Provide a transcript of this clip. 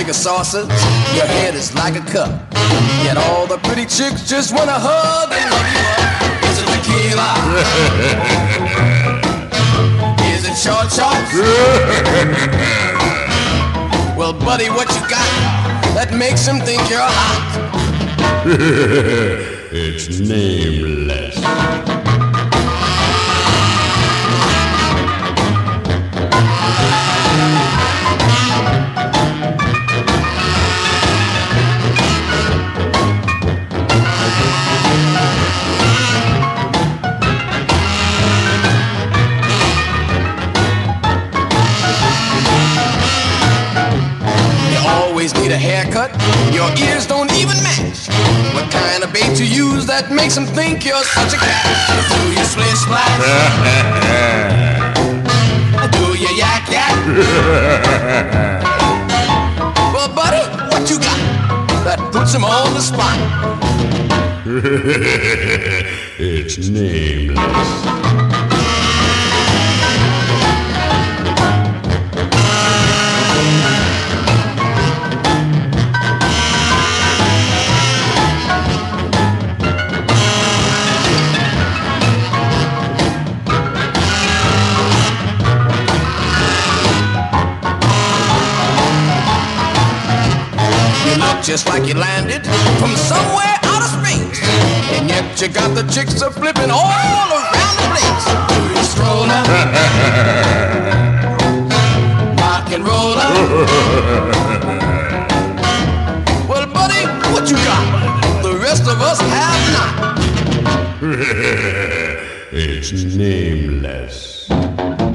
big as saucers, your head is like a cup. Yet all the pretty chicks just wanna hug and love you up. Is it tequila? Is it short shorts? Well, buddy, what you got that makes them think you're hot? It's nameless. Need a haircut, your ears don't even match. What kind of bait to use that makes them think you're such a catch? Do you splish splash? Do you yak yak? Well, buddy, what you got that puts him on the spot? It's nameless. Just like you landed from somewhere out of space, and yet you got the chicks a flipping all around the place. Do you stroll up, rock and roll up? Well, buddy, what you got? The rest of us have not. It's nameless.